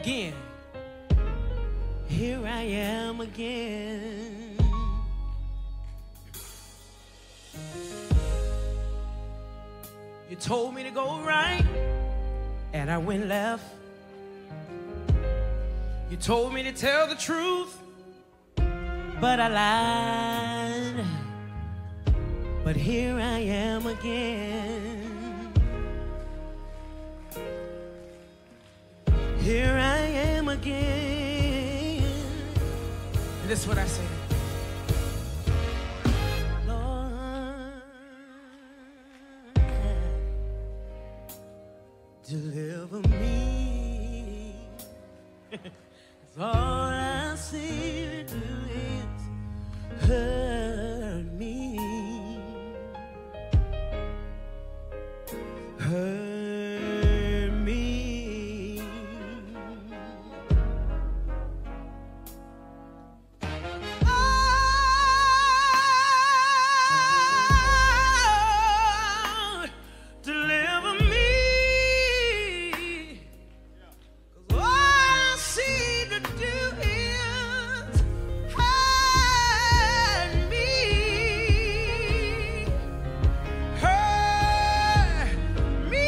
again. Here I am again. You told me to go right, and I went left. You told me to tell the truth, but I lied. But here I am again. Here I am again. And this is what I say. Lord, deliver me. 'Cause all I see to do is hurt me. Hurt me. Oh, deliver me. 'Cause all I see to do is hurt me. Hurt me.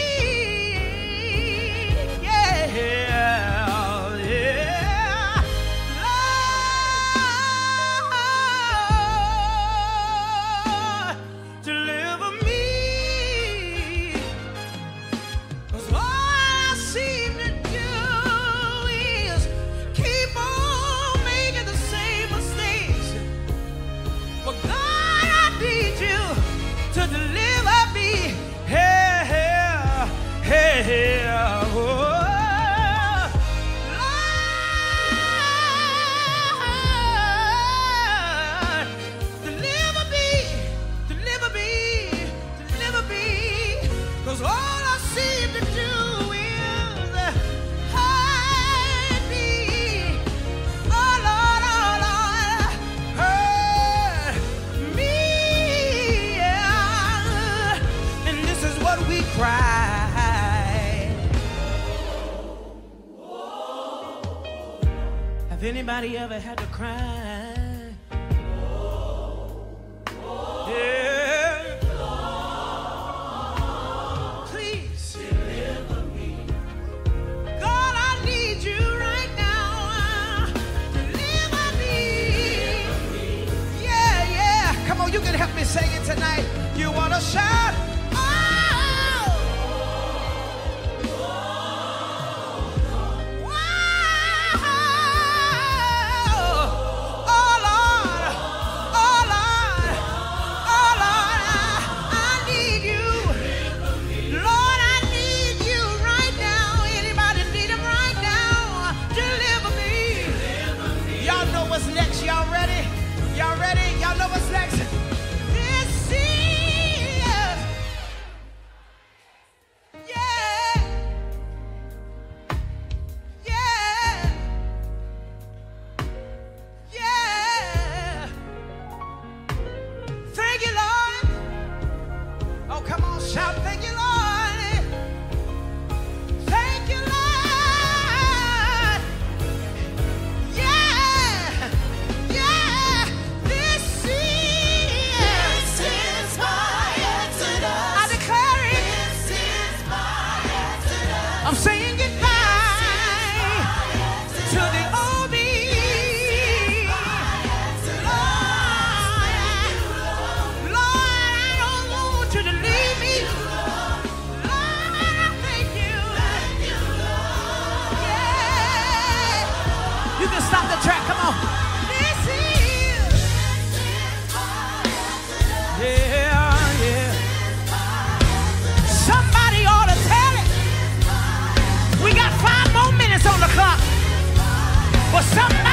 Yeah, yeah. Lord, deliver me. 'Cause all I seem to do is keep on making the same mistakes. But God, I need you to deliver me. Hey, hey, hey, hey, oh. Lord, deliver me, deliver me, deliver me. 'Cause all I seem to do is hurt me. Oh Lord, hurt me. Yeah. And this is what we cry. Have anybody ever had to cry? Yeah. Please. God, I need you right now. Deliver me. Yeah, yeah. Come on, you can help me sing it tonight. You want to shout? Oh! Wow! Oh, Lord. Oh, Lord. Oh, Lord. I need you. Lord, I need you right now. Anybody need him right now? Deliver me. Y'all know what's next. Y'all ready? Y'all ready? Y'all know what's next? This is, yeah, yeah, yeah. Thank you, Lord. Oh, come on, shout, thank you, Lord. Thank you, Lord. Yeah, yeah. This is my exodus. I declare it. This is my exodus. I'm saying goodbye to the old me. Lord, I don't want you to leave me. Lord, I thank you. Yeah. You can stop the track. Come on. This is. Yeah, yeah. Somebody ought to tell it. We got 5 more minutes on the clock. But somebody